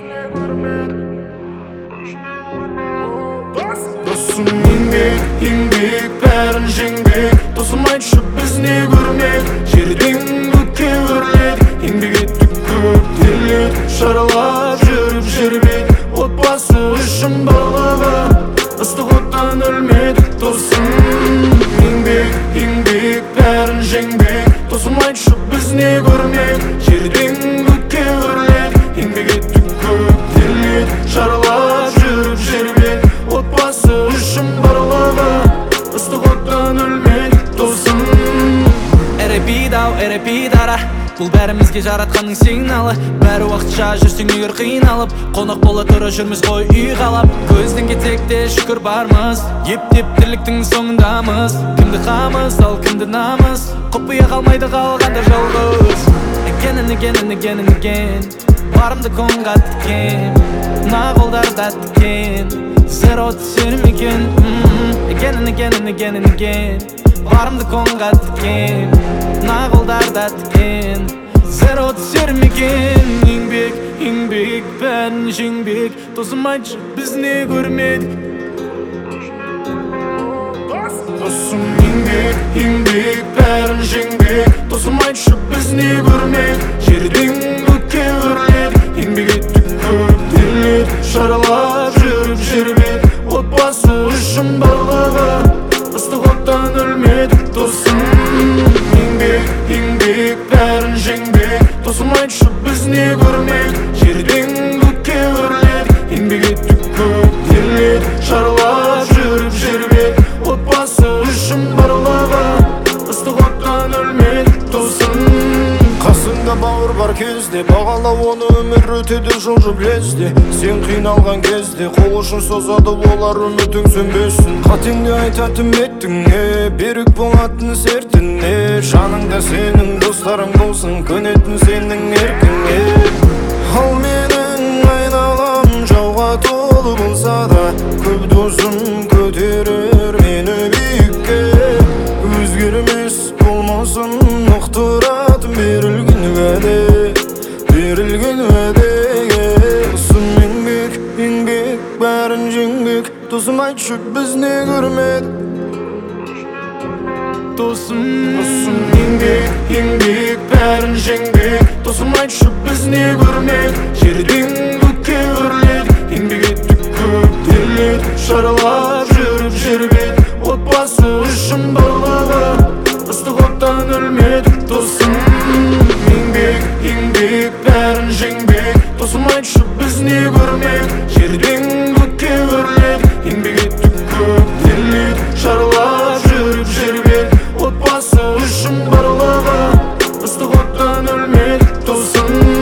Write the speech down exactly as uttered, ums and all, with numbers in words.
Досым еңбек, еңбек, бәрін жеңбек. Досым айтшы біз не көрмек, жерден көкке өрлет. Еңбек еттік көктелет, шаралап жүріп жербет. Отбасы үшін барлығы, ыстық оттан өлмедік. Досым еңбек, еңбек, бәрін жеңбек. Досым айтшы біз не көрмек, жерден көкке өрлет. Еңбек еттік көктелет, шаралап жүріп жербет. Отбасы үшін барлығы, ыстық оттан өлмедік. Досым Эрепидау, эрепидара, бұл бәрімізге жаратқанның сигналы. Бәрі уақытша жүрсең егер қиналып, қонақ бола тұра жүрміз ғой үй қалап. Көздің кетекте шүкір бармыз, ептеп тірліктің соңындамыз. Кімді қамыз, ал кімді намыз, құпия қалмайды қалғанда жалғыз. Again and again and again and again, барымды конға тіккен, мына қолдарда тіккен, зеро түсер ме екен? Again and again and again and again, барымды конға тіккен, мына қолдарда тіккен, зеро түсер ме екен? Еңбек, еңбек, бәрін жеңбек. Досым айтшы біз не көрмедік. Досым еңбек, еңбек, бәрін жеңбек. Досым айтшы біз не көрмек, жерден көкке өрлет. Еңбек еттік көктелет, шаралап жүріп жербет. Отбасы үшін барлығы, ыстық оттан өлмедік. Досым еңбек, еңбек, бәрін жеңбек. Досым айтшы біз не көрмек, жерден көкке өрлет. Еңбек еттік көктелет, шаралап жүріп жербет. Отбасы үшін барлығы, ыстық оттан өлмедік. Досым қасыңда бауыр бар кезде, бағала оны өмір өтеді жылжып лезде. Сен қиналған кезде қол ұшын созады олар, үмітің сөнбесін. Қатеңді айтатын еттің, берік болатын сертіне. Жаныңда сенің достарың болсын, көнетін сенің еркіңе. Ал менің айналам жауға толы болса да, көп досым көтерер мені биікке. Өзгермес болмасын ұқтыратын берілген уәде, берілген уәдеге. Досым еңбек, еңбек, бәрін жеңбек. Досым айтшы біз не көрмедік. Досым еңбек, еңбек, бәрін жеңбек. Досым айтшы біз не көрмек, жерден көкке өрлет. Еңбек еттік көктелет, шаралап жүріп жербет. Отбасы үшін барлығы, ыстық оттан өлмедік. Досым еңбек, еңбек, бәрін жеңбек. Досым айтшы біз не көрмек, жерден көкке өрлет. Еңбек еттік көктелет, шаралап жүріп жербет. Отбасы үшін барлығы, ыстық оттан өлмедік. Досым